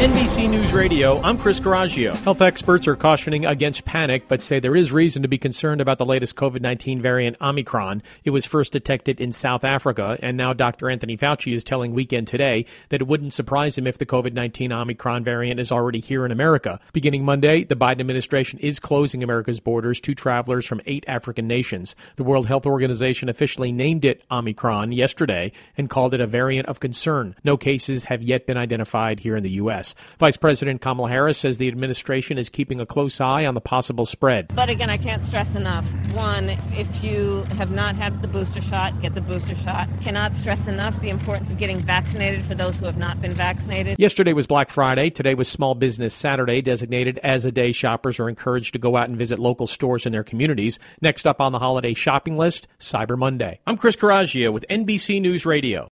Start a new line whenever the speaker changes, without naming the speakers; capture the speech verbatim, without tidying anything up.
N B C News Radio, I'm Chris Garagio. Health experts are cautioning against panic, but say there is reason to be concerned about the latest COVID nineteen variant Omicron. It was first detected in South Africa, and now Doctor Anthony Fauci is telling Weekend Today that it wouldn't surprise him if the COVID nineteen Omicron variant is already here in America. Beginning Monday, the Biden administration is closing America's borders to travelers from eight African nations. The World Health Organization officially named it Omicron yesterday and called it a variant of concern. No cases have yet been identified here in the U S. Vice President Kamala Harris says the administration is keeping a close eye on the possible spread.
But again, I can't stress enough. One, if you have not had the booster shot, get the booster shot. Cannot stress enough the importance of getting vaccinated for those who have not been vaccinated.
Yesterday was Black Friday. Today was Small Business Saturday, designated as a day shoppers are encouraged to go out and visit local stores in their communities. Next up on the holiday shopping list, Cyber Monday. I'm Chris Garagio with N B C News Radio.